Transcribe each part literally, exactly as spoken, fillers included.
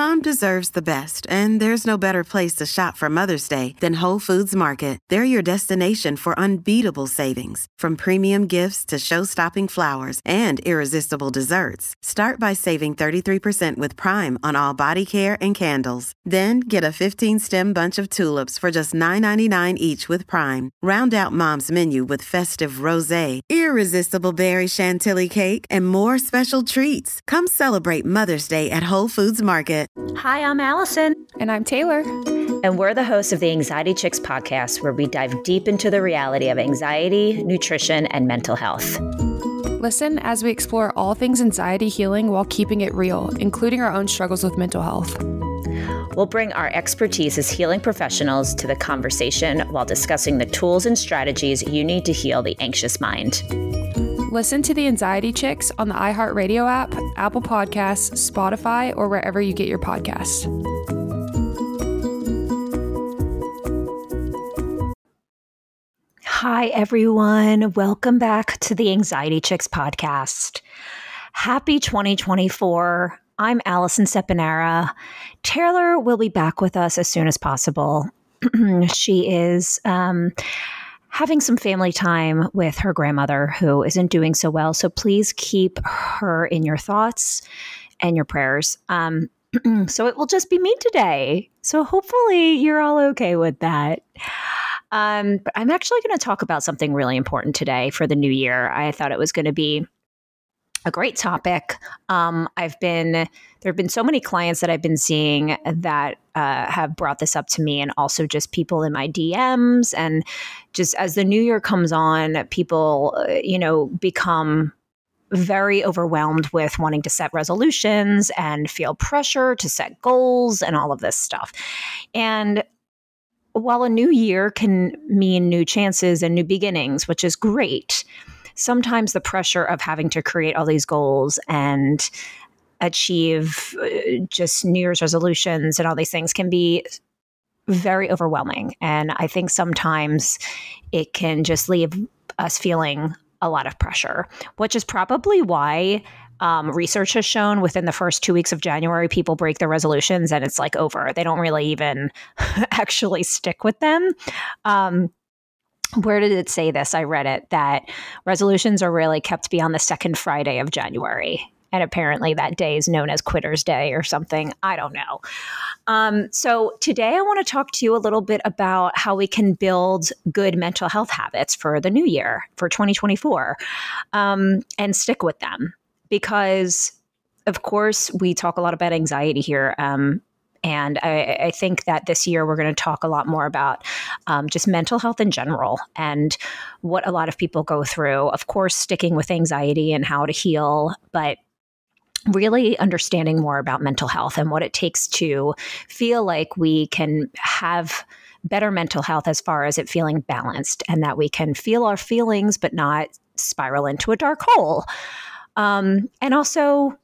Mom deserves the best, and there's no better place to shop for Mother's Day than Whole Foods Market. They're your destination for unbeatable savings, from premium gifts to show-stopping flowers and irresistible desserts. Start by saving thirty-three percent with Prime on all body care and candles. Then get a fifteen-stem bunch of tulips for just nine ninety-nine each with Prime. Round out Mom's menu with festive rosé, irresistible berry chantilly cake, and more special treats. Come celebrate Mother's Day at Whole Foods Market. Hi, I'm Allison. And I'm Taylor. And we're the hosts of the Anxiety Chicks podcast, where we dive deep into the reality of anxiety, nutrition, and mental health. Listen as we explore all things anxiety healing while keeping it real, including our own struggles with mental health. We'll bring our expertise as healing professionals to the conversation while discussing the tools and strategies you need to heal the anxious mind. Listen to the Anxiety Chicks on the iHeartRadio app, Apple Podcasts, Spotify, or wherever you get your podcasts. Hi, everyone. Welcome back to the Anxiety Chicks podcast. Happy twenty twenty-four. I'm Allison Seponara. Taylor will be back with us as soon as possible. She is um, having some family time with her grandmother who isn't doing so well. So please keep her in your thoughts and your prayers. Um, so it will just be me today. So hopefully you're all okay with that. Um, but I'm actually going to talk about something really important today for the new year. I thought it was going to be a great topic. Um, I've been, there have been so many clients that I've been seeing that uh, have brought this up to me, and also just people in my D Ms. And just as the new year comes on, people, uh, you know, become very overwhelmed with wanting to set resolutions and feel pressure to set goals and all of this stuff. And while a new year can mean new chances and new beginnings, which is great, sometimes the pressure of having to create all these goals and achieve uh, just New Year's resolutions and all these things can be very overwhelming. And I think sometimes it can just leave us feeling a lot of pressure, which is probably why um, research has shown within the first two weeks of January, people break their resolutions and it's like over. They don't really even actually stick with them. Um, Where did it say this? I read it, that resolutions are really kept beyond the second Friday of January. And apparently that day is known as Quitter's Day or something. I don't know. Um, so today I want to talk to you a little bit about how we can build good mental health habits for the new year, for twenty twenty-four, um, and stick with them. Because, of course, we talk a lot about anxiety here. Um, And I, I think that this year we're going to talk a lot more about um, just mental health in general and what a lot of people go through. Of course, sticking with anxiety and how to heal, but really understanding more about mental health and what it takes to feel like we can have better mental health as far as it feeling balanced, and that we can feel our feelings but not spiral into a dark hole. Um, and also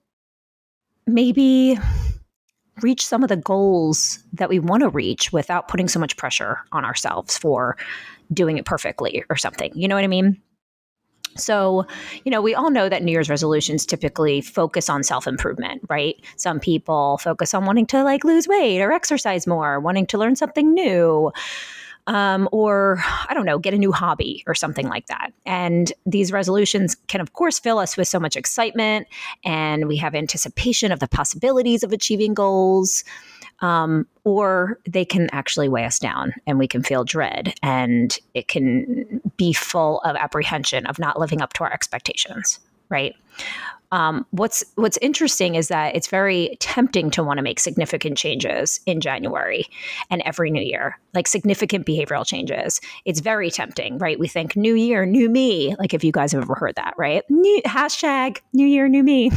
maybe reach some of the goals that we want to reach without putting so much pressure on ourselves for doing it perfectly or something. You know what I mean? So, you know, we all know that New Year's resolutions typically focus on self-improvement, right? Some people focus on wanting to like lose weight or exercise more, wanting to learn something new, um, or I don't know, get a new hobby or something like that. And these resolutions can, of course, fill us with so much excitement, and we have anticipation of the possibilities of achieving goals. Um, or they can actually weigh us down, and we can feel dread, and it can be full of apprehension of not living up to our expectations, right? Um, what's what's interesting is that it's very tempting to want to make significant changes in January and every new year, like significant behavioral changes. It's very tempting, right? We think new year, new me, like if you guys have ever heard that, right? New, hashtag new year, new me.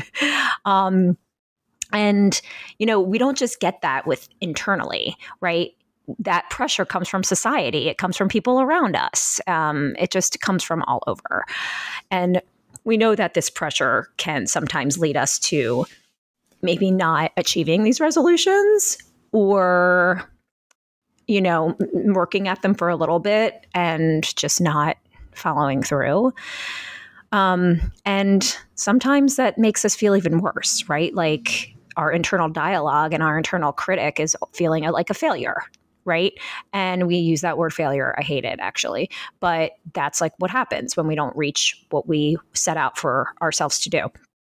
um, And, you know, we don't just get that with internally, right? That pressure comes from society. It comes from people around us. Um, it just comes from all over. And we know that this pressure can sometimes lead us to maybe not achieving these resolutions, or, you know, working at them for a little bit and just not following through. Um, and sometimes that makes us feel even worse, right? Like, our internal dialogue and our internal critic is feeling like a failure, right? And we use that word failure. I hate it, actually. But that's like what happens when we don't reach what we set out for ourselves to do.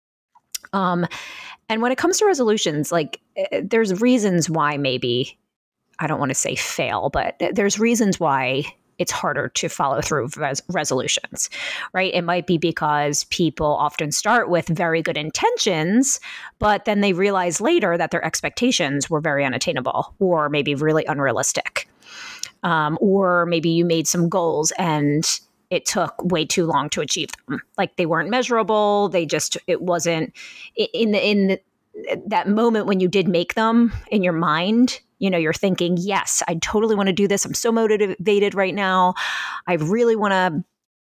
Um, and when it comes to resolutions, like there's reasons why maybe, I don't want to say fail, but there's reasons why it's harder to follow through with res- resolutions, right? It might be because people often start with very good intentions, but then they realize later that their expectations were very unattainable or maybe really unrealistic. Um, or maybe you made some goals and it took way too long to achieve them. Like they weren't measurable. They just, it wasn't in the, in the, that moment when you did make them in your mind, you know, you're thinking, yes, I totally want to do this. I'm so motivated right now. I really want to,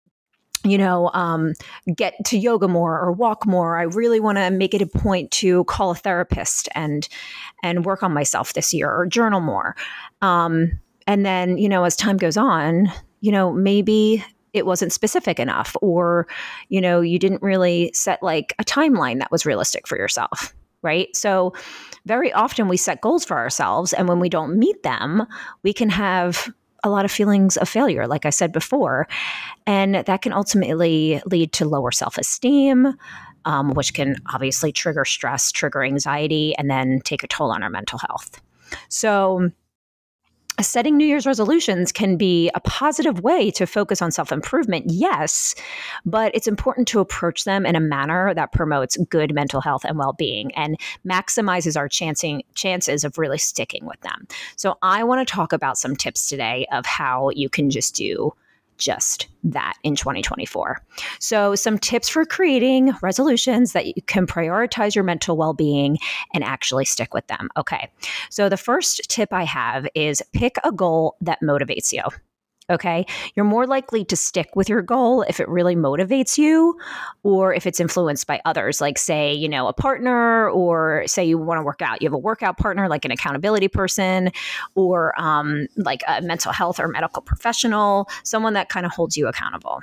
you know, um, get to yoga more or walk more. I really want to make it a point to call a therapist and, and work on myself this year or journal more. Um, and then, you know, as time goes on, you know, maybe it wasn't specific enough, or, you know, you didn't really set like a timeline that was realistic for yourself. Right. So very often we set goals for ourselves, and when we don't meet them, we can have a lot of feelings of failure, like I said before. And that can ultimately lead to lower self-esteem, um, which can obviously trigger stress, trigger anxiety, and then take a toll on our mental health. So setting New Year's resolutions can be a positive way to focus on self-improvement, yes, but it's important to approach them in a manner that promotes good mental health and well-being and maximizes our chancing, chances of really sticking with them. So I want to talk about some tips today of how you can just do just that in twenty twenty-four. So some tips for creating resolutions that you can prioritize your mental well-being and actually stick with them. Okay. So the first tip I have is pick a goal that motivates you. Okay. You're more likely to stick with your goal if it really motivates you, or if it's influenced by others, like say, you know, a partner, or say you want to work out, you have a workout partner, like an accountability person, or um, like a mental health or medical professional, someone that kind of holds you accountable.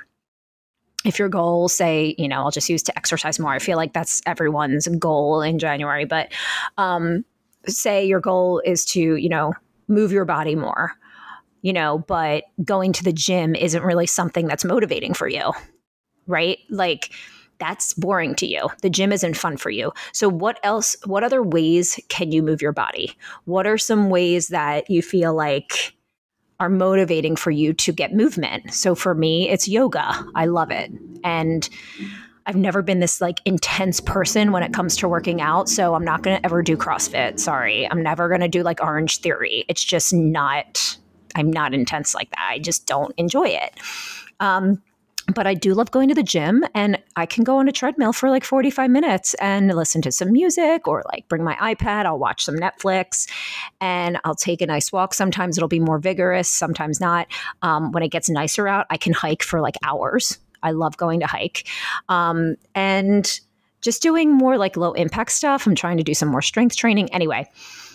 If your goal, say, you know, I'll just use to exercise more. I feel like that's everyone's goal in January, but um, say your goal is to, you know, move your body more. You know, but going to the gym isn't really something that's motivating for you, right? Like that's boring to you. The gym isn't fun for you. So what else, what other ways can you move your body? What are some ways that you feel like are motivating for you to get movement? So for me, it's yoga. I love it. And I've never been this like intense person when it comes to working out. So I'm not going to ever do CrossFit. Sorry. I'm never going to do like Orange Theory. It's just not, I'm not intense like that. I just don't enjoy it. Um, but I do love going to the gym, and I can go on a treadmill for like forty-five minutes and listen to some music, or like bring my iPad. I'll watch some Netflix, and I'll take a nice walk. Sometimes it'll be more vigorous, sometimes not. Um, when it gets nicer out, I can hike for like hours. I love going to hike. Um, and just doing more like low impact stuff. I'm trying to do some more strength training. Anyway,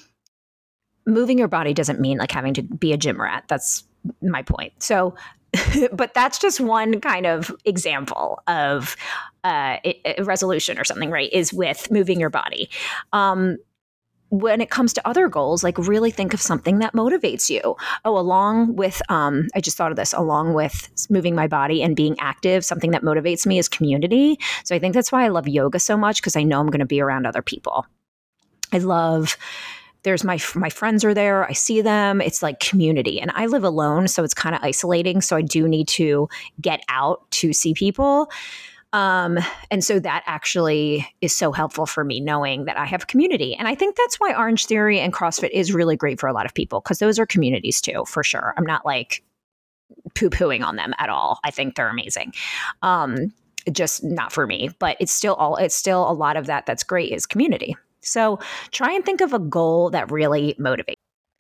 moving your body doesn't mean like having to be a gym rat. That's my point. So, but that's just one kind of example of uh, a resolution or something, right? Is with moving your body. Um, when it comes to other goals, like really think of something that motivates you. Oh, along with, um, I just thought of this, along with moving my body and being active, something that motivates me is community. So I think that's why I love yoga so much, because I know I'm going to be around other people. I love There's my my friends are there. I see them. It's like community. And I live alone, so it's kind of isolating. So I do need to get out to see people. Um, and so that actually is so helpful for me, knowing that I have community. And I think that's why Orange Theory and CrossFit is really great for a lot of people, because those are communities too, for sure. I'm not like poo-pooing on them at all. I think they're amazing. Um, just not for me, but it's still all, it's still a lot of that that's great is community. So try and think of a goal that really motivates.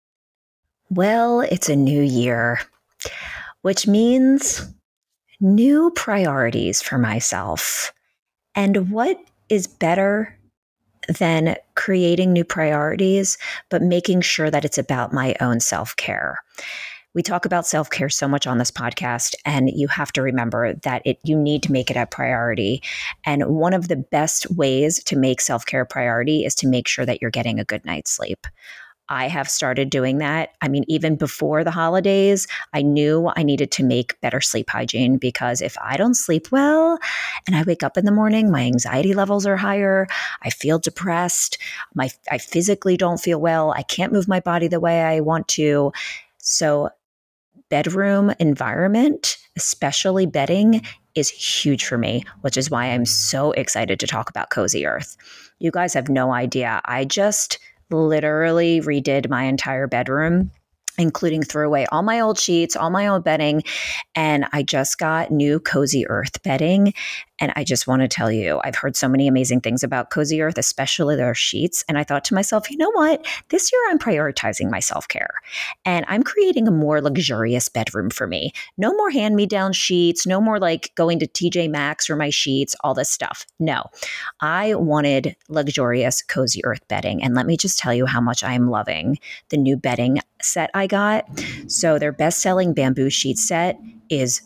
Well, it's a new year, which means new priorities for myself. And what is better than creating new priorities, but making sure that it's about my own self-care? We talk about self-care so much on this podcast, and you have to remember that it you need to make it a priority. And one of the best ways to make self-care a priority is to make sure that you're getting a good night's sleep. I have started doing that. I mean, even before the holidays, I knew I needed to make better sleep hygiene, because if I don't sleep well and I wake up in the morning, my anxiety levels are higher. I feel depressed. My I physically don't feel well. I can't move my body the way I want to. So bedroom environment, especially bedding, is huge for me, which is why I'm so excited to talk about Cozy Earth. You guys have no idea. I just literally redid my entire bedroom, including threw away all my old sheets, all my old bedding, and I just got new Cozy Earth bedding. And I just want to tell you, I've heard so many amazing things about Cozy Earth, especially their sheets. And I thought to myself, you know what? This year I'm prioritizing my self-care, and I'm creating a more luxurious bedroom for me. No more hand-me-down sheets, no more like going to T J Maxx for my sheets, all this stuff. No, I wanted luxurious Cozy Earth bedding. And let me just tell you how much I am loving the new bedding set I got. So their best-selling bamboo sheet set is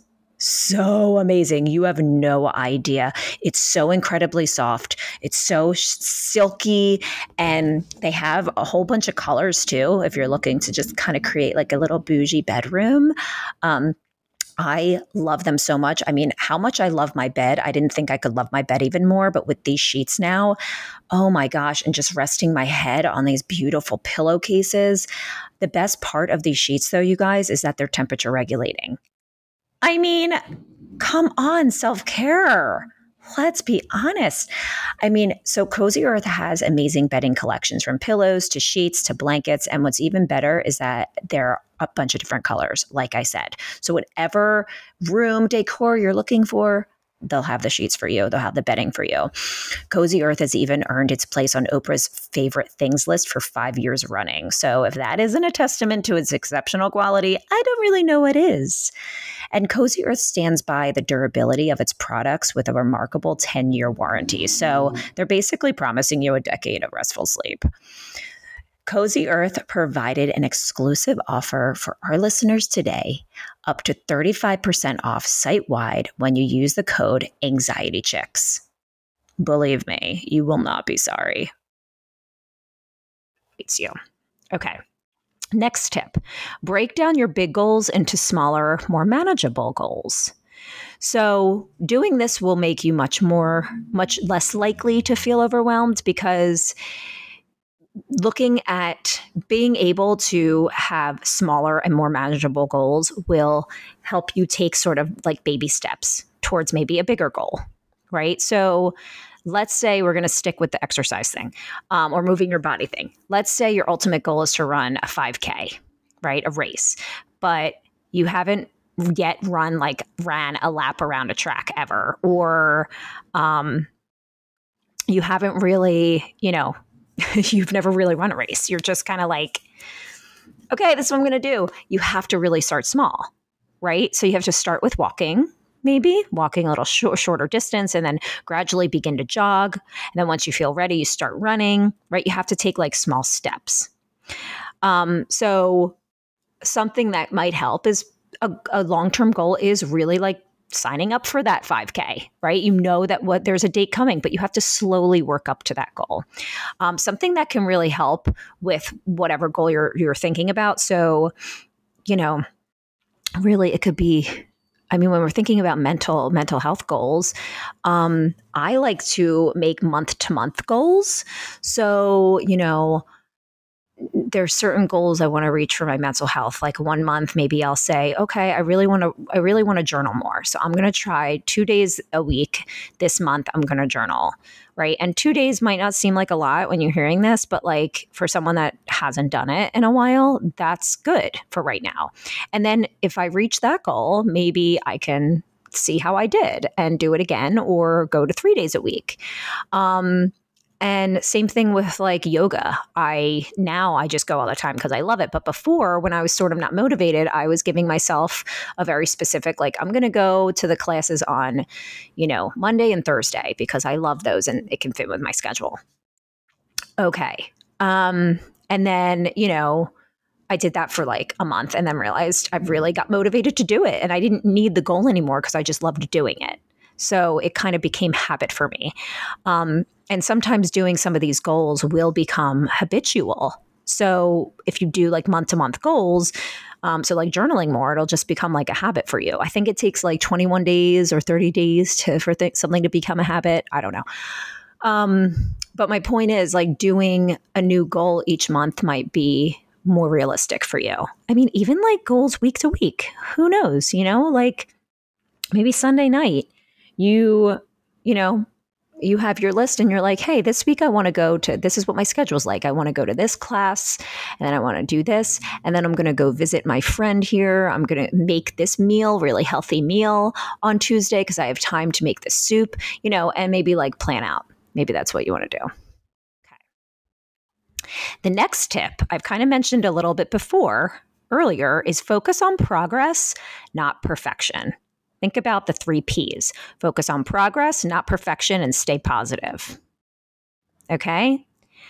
so amazing. You have no idea. It's so incredibly soft. It's so sh- silky. And they have a whole bunch of colors too, if you're looking to just kind of create like a little bougie bedroom. Um, I love them so much. I mean, how much I love my bed. I didn't think I could love my bed even more, but with these sheets now, oh my gosh, and just resting my head on these beautiful pillowcases. The best part of these sheets though, you guys, is that they're temperature regulating. I mean, come on, self-care. Let's be honest. I mean, so Cozy Earth has amazing bedding collections, from pillows to sheets to blankets. And what's even better is that they're a bunch of different colors, like I said. So whatever room decor you're looking for, they'll have the sheets for you. They'll have the bedding for you. Cozy Earth has even earned its place on Oprah's favorite things list for five years running. So if that isn't a testament to its exceptional quality, I don't really know what is. And Cozy Earth stands by the durability of its products with a remarkable ten-year warranty. So they're basically promising you a decade of restful sleep. Cozy Earth provided an exclusive offer for our listeners today, up to thirty-five percent off site-wide when you use the code AnxietyChicks. Believe me, you will not be sorry. It's you. Okay. Next tip, break down your big goals into smaller, more manageable goals. So doing this will make you much more, much less likely to feel overwhelmed, because looking at being able to have smaller and more manageable goals will help you take sort of like baby steps towards maybe a bigger goal, right? So let's say we're going to stick with the exercise thing, um, or moving your body thing. Let's say your ultimate goal is to run a five K, right? A race, but you haven't yet run like ran a lap around a track ever, or um, you haven't really, you know, you've never really run a race. You're just kind of like, okay, this is what I'm going to do. You have to really start small, right? So you have to start with walking. Maybe walking a little sh- shorter distance, and then gradually begin to jog. And then once you feel ready, you start running, right? You have to take like small steps. Um, so something that might help is a, a long-term goal is really like signing up for that five K, right? You know that what there's a date coming, but you have to slowly work up to that goal. Um, something that can really help with whatever goal you're you're thinking about. So, you know, really it could be, I mean, when we're thinking about mental mental health goals, um, I like to make month to month goals. So, you know, there's certain goals I want to reach for my mental health. Like one month, maybe I'll say, okay, I really want to, I really want to journal more. So I'm going to try two days a week this month. I'm going to journal, right? And two days might not seem like a lot when you're hearing this, but like for someone that hasn't done it in a while, that's good for right now. And then if I reach that goal, maybe I can see how I did and do it again, or go to three days a week. Um, And same thing with like yoga. I now I just go all the time because I love it. But before, when I was sort of not motivated, I was giving myself a very specific, like, I'm going to go to the classes on, you know, Monday and Thursday because I love those and it can fit with my schedule. Okay. Um, and then, you know, I did that for like a month and then realized I really got motivated to do it. And I didn't need the goal anymore because I just loved doing it. So it kind of became habit for me. Um, and sometimes doing some of these goals will become habitual. So if you do like month to month goals, um, so like journaling more, it'll just become like a habit for you. I think it takes like twenty-one days or thirty days to for th- something to become a habit. I don't know. Um, but my point is like doing a new goal each month might be more realistic for you. I mean, even like goals week to week, who knows, you know, like maybe Sunday night, you, you know, you have your list and you're like, hey, this week I want to go to, this is what my schedule's like. I want to go to this class and then I want to do this. And then I'm going to go visit my friend here. I'm going to make this meal, really healthy meal on Tuesday because I have time to make the soup, you know, and maybe like plan out. Maybe that's what you want to do. Okay. The next tip I've kind of mentioned a little bit before earlier is focus on progress, not perfection. Think about the three P's. Focus on progress, not perfection, and stay positive. Okay?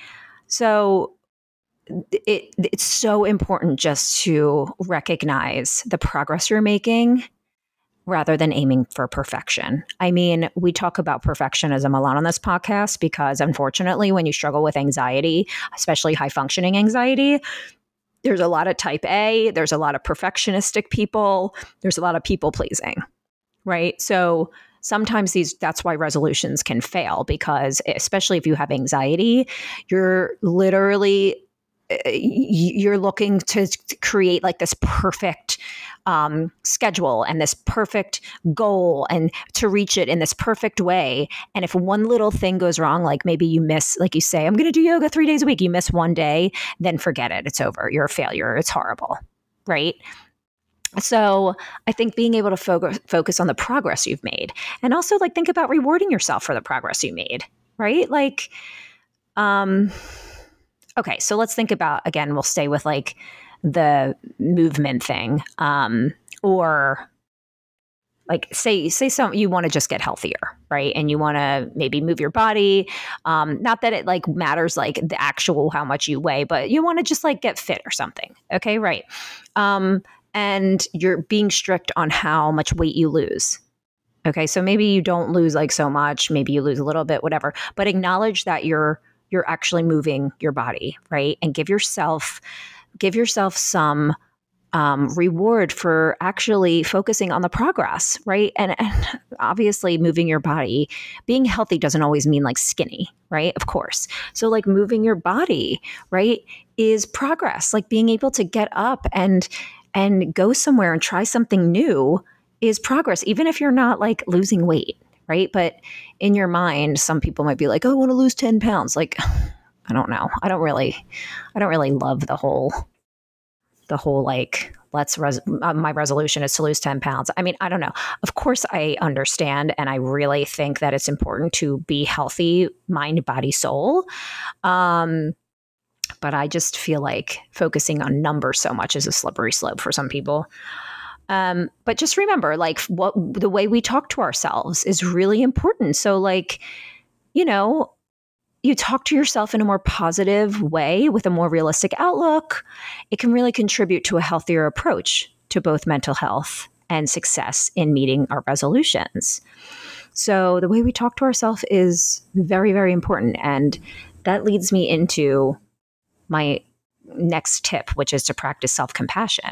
So it, it's so important just to recognize the progress you're making rather than aiming for perfection. I mean, we talk about perfectionism a lot on this podcast because unfortunately, when you struggle with anxiety, especially high functioning anxiety, there's a lot of type A, there's a lot of perfectionistic people, there's a lot of people pleasing. Right. So sometimes these, that's why resolutions can fail because especially if you have anxiety, you're literally, you're looking to create like this perfect um, schedule and this perfect goal and to reach it in this perfect way. And if one little thing goes wrong, like maybe you miss, like you say, I'm going to do yoga three days a week, you miss one day, then forget it. It's over. You're a failure. It's horrible. Right. So I think being able to focus focus on the progress you've made and also like think about rewarding yourself for the progress you made, right? Like, um, okay, so let's think about, again, we'll stay with like the movement thing, um, or like say, say some, you want to just get healthier, right? And you want to maybe move your body. Um, not that it like matters, like the actual, how much you weigh, but you want to just like get fit or something. Okay. Right. Um, and you're being strict on how much weight you lose. Okay, so maybe you don't lose like so much, maybe you lose a little bit, whatever, but acknowledge that you're you're actually moving your body, right? And give yourself give yourself some um, reward for actually focusing on the progress, right? And, and obviously moving your body, being healthy doesn't always mean like skinny, right? Of course. So like moving your body, right, is progress. Like being able to get up and and go somewhere and try something new is progress, even if you're not like losing weight, right? But in your mind, some people might be like, oh, I want to lose ten pounds. Like, I don't know. I don't really, I don't really love the whole, the whole like, let's, res- uh, my resolution is to lose ten pounds. I mean, I don't know. Of course I understand. And I really think that it's important to be healthy, mind, body, soul. Um, But I just feel like focusing on numbers so much is a slippery slope for some people. Um, but just remember, like what the way we talk to ourselves is really important. So like, you know, you talk to yourself in a more positive way with a more realistic outlook. It can really contribute to a healthier approach to both mental health and success in meeting our resolutions. So the way we talk to ourselves is very, very important. And that leads me into my next tip, which is to practice self-compassion,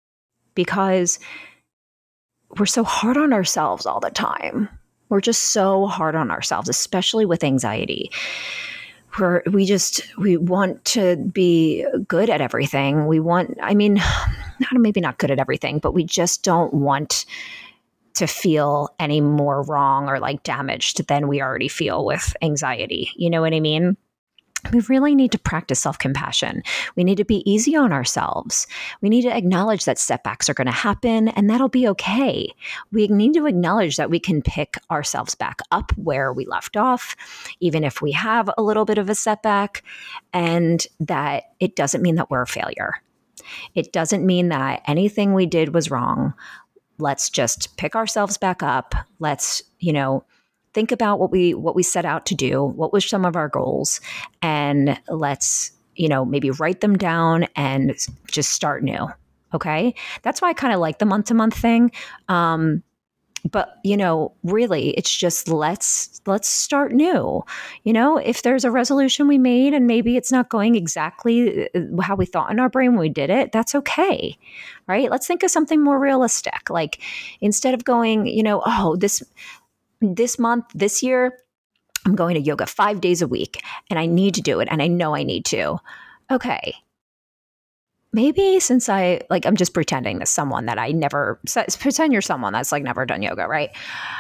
because we're so hard on ourselves all the time. We're just so hard on ourselves, especially with anxiety. We're, we just, we want to be good at everything. We want, I mean, maybe not good at everything, but we just don't want to feel any more wrong or like damaged than we already feel with anxiety. You know what I mean? We really need to practice self-compassion. We need to be easy on ourselves. We need to acknowledge that setbacks are going to happen and that'll be okay. We need to acknowledge that we can pick ourselves back up where we left off, even if we have a little bit of a setback, and that it doesn't mean that we're a failure. It doesn't mean that anything we did was wrong. Let's just pick ourselves back up. Let's, you know, think about what we what we set out to do, what was some of our goals, and let's, you know, maybe write them down and just start new. Okay. That's why I kind of like the month to month thing. Um, But, you know, really, it's just let's let's start new. You know, if there's a resolution we made and maybe it's not going exactly how we thought in our brain when we did it, that's okay. Right? Let's think of something more realistic. Like instead of going, you know, oh, this this month, this year, I'm going to yoga five days a week and I need to do it and I know I need to. Okay. Maybe since I, like, I'm just pretending that someone that I never, pretend you're someone that's like never done yoga, right?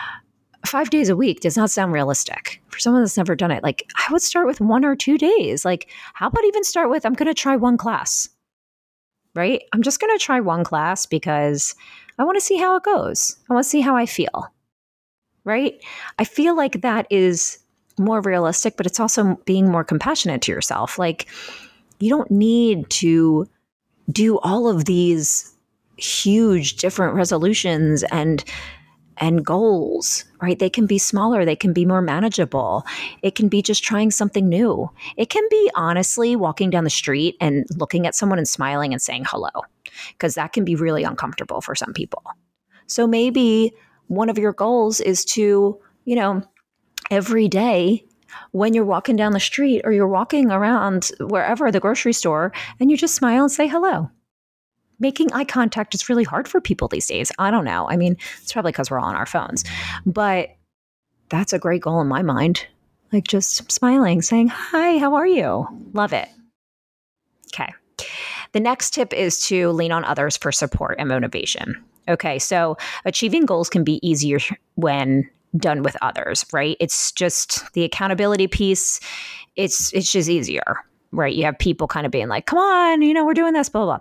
Five days a week does not sound realistic for someone that's never done it. Like I would start with one or two days. Like how about even start with, I'm going to try one class, right? I'm just going to try one class because I want to see how it goes. I want to see how I feel, right? I feel like that is more realistic, but it's also being more compassionate to yourself. Like you don't need to do all of these huge different resolutions and and goals, right? They can be smaller, they can be more manageable. It can be just trying something new. It can be honestly walking down the street and looking at someone and smiling and saying hello, because that can be really uncomfortable for some people. So maybe one of your goals is to, you know, every day when you're walking down the street or you're walking around wherever, the grocery store, and you just smile and say hello. Making eye contact is really hard for people these days. I don't know. I mean, it's probably because we're all on our phones, but that's a great goal in my mind. Like just smiling, saying, hi, how are you? Love it. Okay. The next tip is to lean on others for support and motivation. Okay. So achieving goals can be easier when done with others, right? It's just the accountability piece. It's, it's just easier, right? You have people kind of being like, come on, you know, we're doing this, blah, blah, blah.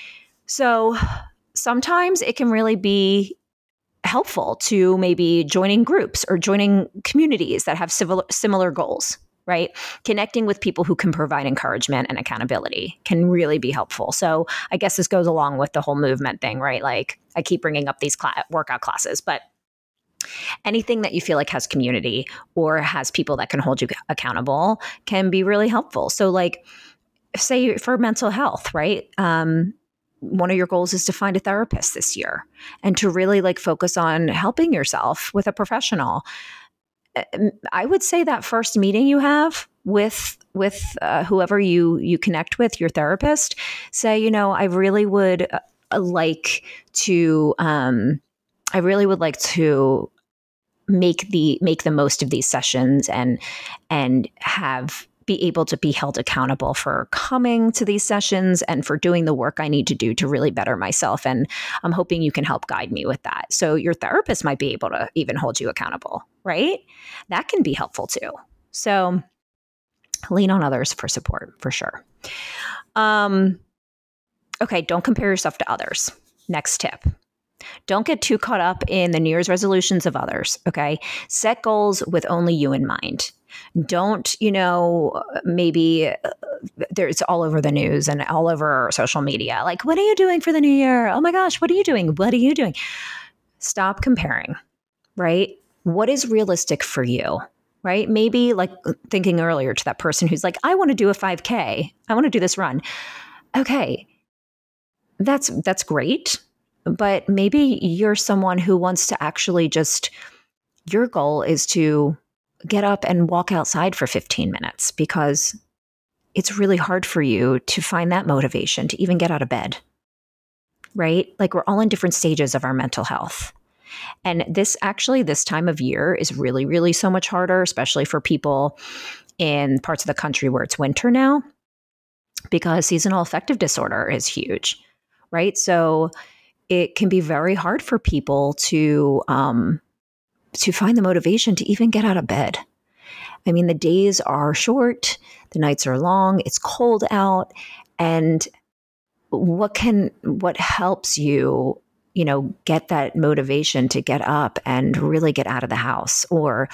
So sometimes it can really be helpful to maybe joining groups or joining communities that have similar, similar goals, right? Connecting with people who can provide encouragement and accountability can really be helpful. So I guess this goes along with the whole movement thing, right? Like I keep bringing up these cl- workout classes, but anything that you feel like has community or has people that can hold you accountable can be really helpful. So like say for mental health, right? Um, one of your goals is to find a therapist this year and to really like focus on helping yourself with a professional. I would say that first meeting you have with with uh, whoever you you connect with, your therapist, say, you know, I really would uh, like to um, I really would like to make the make the most of these sessions and and have be able to be held accountable for coming to these sessions and for doing the work I need to do to really better myself. And I'm hoping you can help guide me with that. So your therapist might be able to even hold you accountable, right? That can be helpful too. So lean on others for support, for sure. Um, okay, don't compare yourself to others. Next tip. Don't get too caught up in the New Year's resolutions of others, okay? Set goals with only you in mind. Don't, you know, maybe uh, there's all over the news and all over social media. Like, what are you doing for the new year? Oh my gosh, what are you doing? What are you doing? Stop comparing, right? What is realistic for you, right? Maybe like thinking earlier to that person who's like, I want to do a five K. I want to do this run. Okay, that's that's great. But maybe you're someone who wants to actually just, your goal is to get up and walk outside for fifteen minutes because it's really hard for you to find that motivation to even get out of bed, right? Like we're all in different stages of our mental health. And this actually, this time of year is really, really so much harder, especially for people in parts of the country where it's winter now, because seasonal affective disorder is huge, right? So it can be very hard for people to, um, to find the motivation to even get out of bed. I mean, the days are short, the nights are long, it's cold out, and what can, what helps you, you know, get that motivation to get up and really get out of the house, or,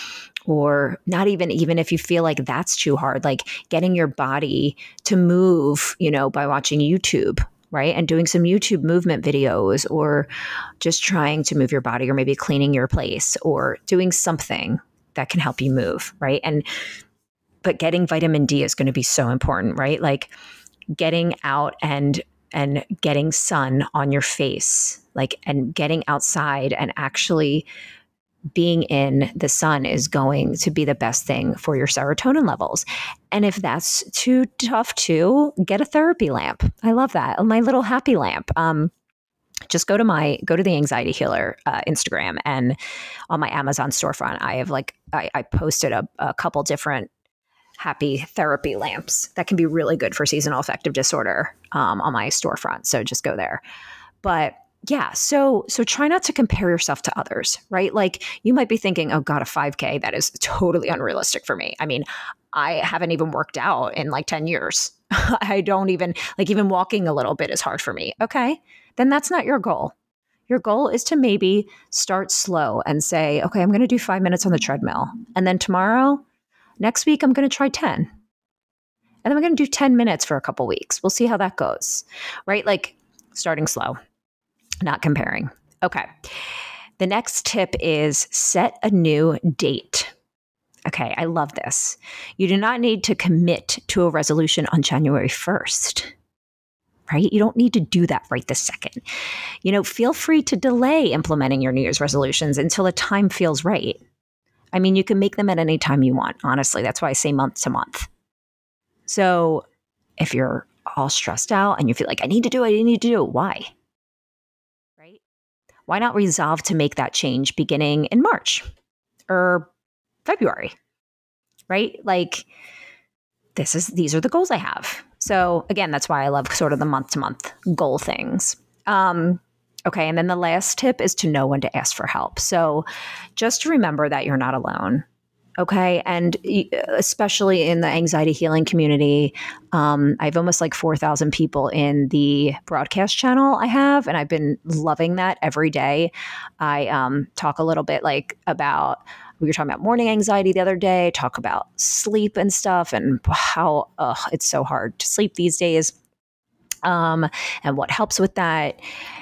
or not even, even if you feel like that's too hard, like getting your body to move, you know, by watching YouTube, right? And doing some YouTube movement videos, or just trying to move your body, or maybe cleaning your place, or doing something that can help you move, right? And but getting vitamin D is going to be so important, right? Like getting out and and getting sun on your face, like, and getting outside and actually being in the sun is going to be the best thing for your serotonin levels. And if that's too tough too, get a therapy lamp. I love that. My little happy lamp. Um, just go to my, go to the Anxiety Healer uh, Instagram, and on my Amazon storefront, I have like, I, I posted a, a couple different happy therapy lamps that can be really good for seasonal affective disorder um, on my storefront. So just go there. But yeah, so so try not to compare yourself to others, right? Like you might be thinking, oh God, a five K, that is totally unrealistic for me. I mean, I haven't even worked out in like ten years. I don't even, like even walking a little bit is hard for me. Okay, then that's not your goal. Your goal is to maybe start slow and say, okay, I'm going to do five minutes on the treadmill. And then tomorrow, next week, I'm going to try ten. And then I'm going to do ten minutes for a couple weeks. We'll see how that goes, right? Like starting slow, not comparing. Okay. The next tip is set a new date. Okay, I love this. You do not need to commit to a resolution on January first, right? You don't need to do that right this second. You know, feel free to delay implementing your New Year's resolutions until the time feels right. I mean, you can make them at any time you want. Honestly, that's why I say month to month. So if you're all stressed out and you feel like I need to do it, I need to do it, why? Right? Why not resolve to make that change beginning in March or February? Right? Like this is, these are the goals I have. So again, that's why I love sort of the month to month goal things. Um, Okay. And then the last tip is to know when to ask for help. So just remember that you're not alone. Okay. And especially in the anxiety healing community, um, I have almost like four thousand people in the broadcast channel I have, and I've been loving that every day. I um, talk a little bit like about, we were talking about morning anxiety the other day, talk about sleep and stuff and how ugh, it's so hard to sleep these days um, and what helps with that.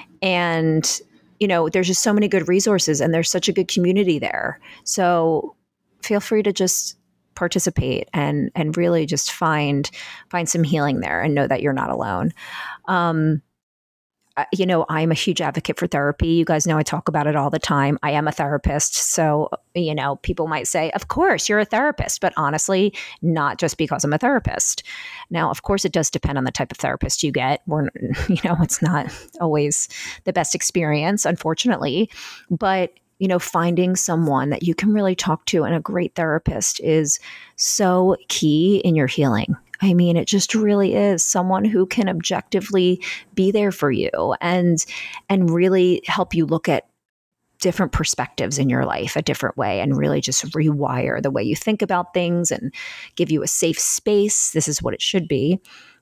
And, you know, there's just so many good resources and there's such a good community there. So feel free to just participate and and really just find find some healing there and know that you're not alone. Um, you know, I'm a huge advocate for therapy. You guys know I talk about it all the time. I am a therapist. So, you know, people might say, of course, you're a therapist, but honestly, not just because I'm a therapist. Now, of course, it does depend on the type of therapist you get. We're, you know, it's not always the best experience, unfortunately. But, you know, finding someone that you can really talk to and a great therapist is so key in your healing. I mean, it just really is someone who can objectively be there for you and and really help you look at different perspectives in your life a different way and really just rewire the way you think about things and give you a safe space. This is what it should be.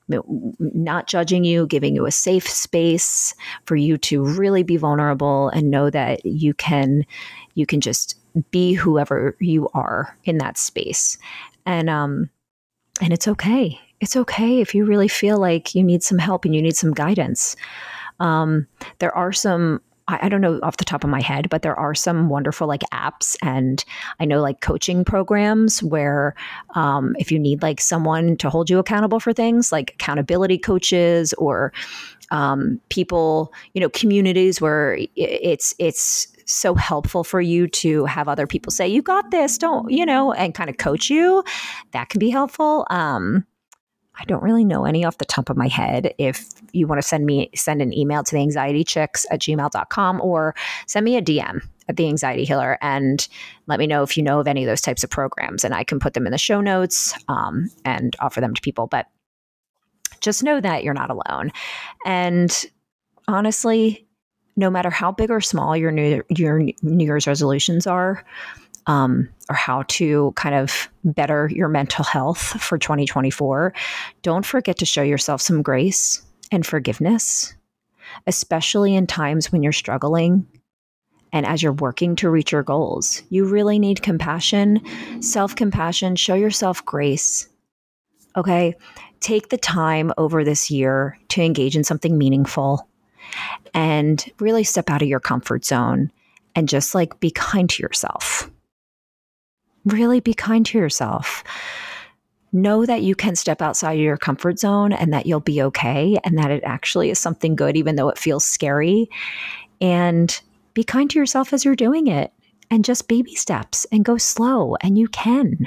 Not judging you, giving you a safe space for you to really be vulnerable and know that you can you can just be whoever you are in that space. And um And it's okay. It's okay if you really feel like you need some help and you need some guidance. Um, there are some, I, I don't know off the top of my head, but there are some wonderful like apps and I know like coaching programs where um, if you need like someone to hold you accountable for things like accountability coaches or um, people, you know, communities where it's, it's, so helpful for you to have other people say, you got this, don't, you know, and kind of coach you. That can be helpful. Um, I don't really know any off the top of my head. If you want to send me, send an email to the anxiety chicks at gmail dot com or send me a D M at the Anxiety Healer and let me know if you know of any of those types of programs and I can put them in the show notes um, and offer them to people. But just know that you're not alone. And honestly, no matter how big or small your new your New Year's resolutions are, um, or how to kind of better your mental health for twenty twenty-four, don't forget to show yourself some grace and forgiveness, especially in times when you're struggling and as you're working to reach your goals. You really need compassion, self-compassion, show yourself grace. Okay, take the time over this year to engage in something meaningful and really step out of your comfort zone and just like be kind to yourself. Really be kind to yourself. know that you can step outside of your comfort zone and that you'll be okay, and that it actually is something good, even though it feels scary. And be kind to yourself as you're doing it, and just baby steps and go slow, and you can.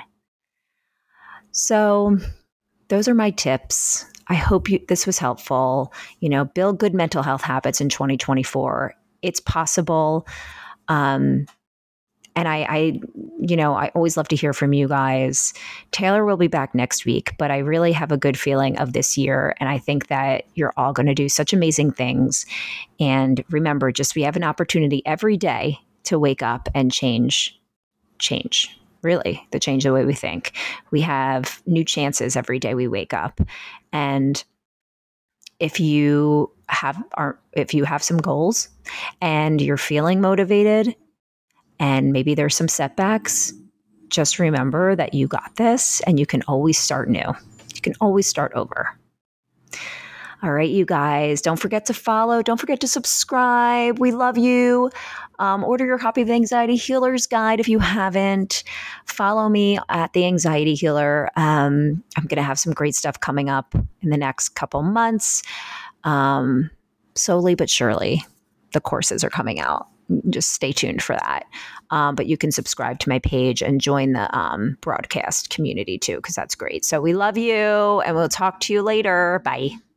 So those are my tips. I hope you, this was helpful. You know, build good mental health habits in twenty twenty-four. It's possible. Um, And I, I, you know, I always love to hear from you guys. Taylor will be back next week, but I really have a good feeling of this year. And I think that you're all going to do such amazing things. And remember, just we have an opportunity every day to wake up and change, change, really, to change the way we think. We have new chances every day we wake up. And if you have, are, if you have some goals and you're feeling motivated, and maybe there's some setbacks, just remember that you got this and you can always start new. You can always start over. All right, you guys, don't forget to follow. Don't forget to subscribe. We love you. Um, order your copy of the Anxiety Healer's Guide if you haven't. Follow me at The Anxiety Healer. Um, I'm going to have some great stuff coming up in the next couple months. Um, slowly but surely, the courses are coming out. Just stay tuned for that. Um, but you can subscribe to my page and join the um, broadcast community too, because that's great. So we love you, and we'll talk to you later. Bye.